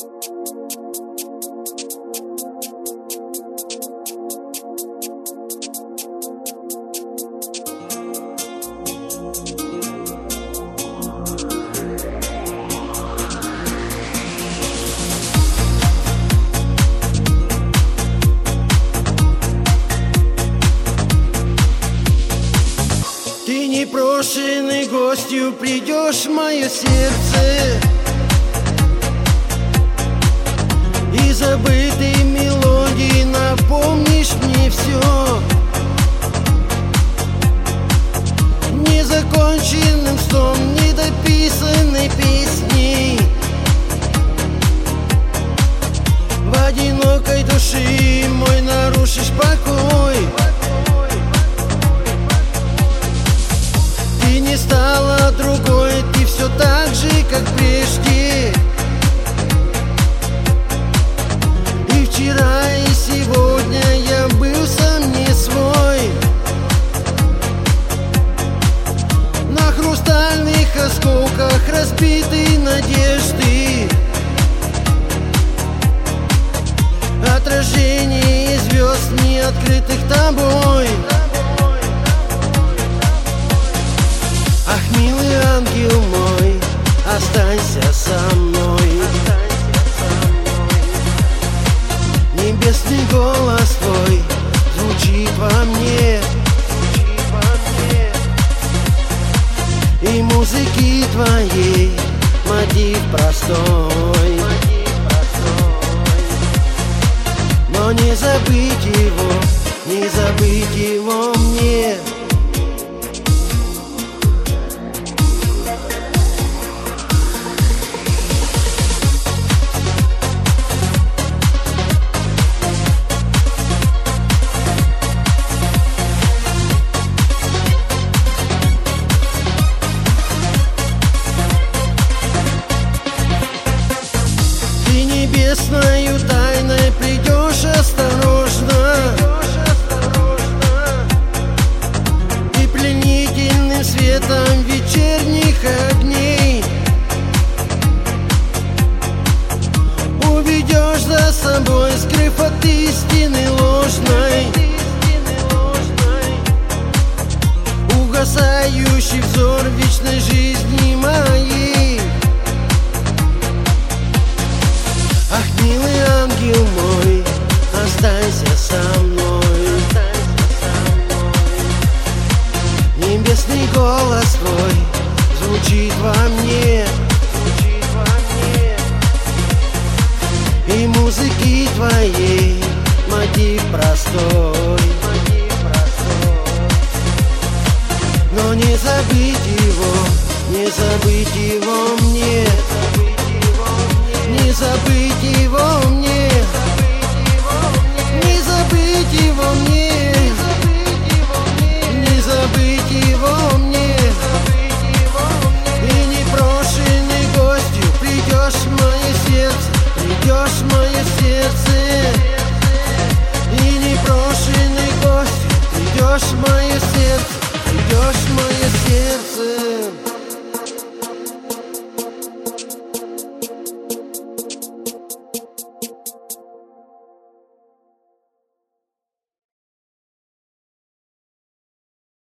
Ты непрошенной гостью придешь в мое сердце, и забытой мелодией напомнишь мне все. Незаконченным сном, недописанной песней, в одинокой души мой нарушишь покой. Ты не стала другой, ты все так же, как прежде. И вчера, и сегодня я был сам не свой. На хрустальных осколках разбитой надежды, отражение звезд, не открытых тобой. Ах, милый ангел мой, останься со мной. Небесный голос твой звучит во мне, и музыки твоей мотив простой. Но не забыть его, не забыть его мне. Небесною тайной придешь осторожно, и пленительным светом вечерних огней уведешь за собой, скрыв от истины ложной, угасающий взор вечной жизни моей. Ах, милый ангел мой, останься со мной. Небесный голос твой звучит во мне, и музыки твоей мотив простой. Но не забыть его, не забыть его мне.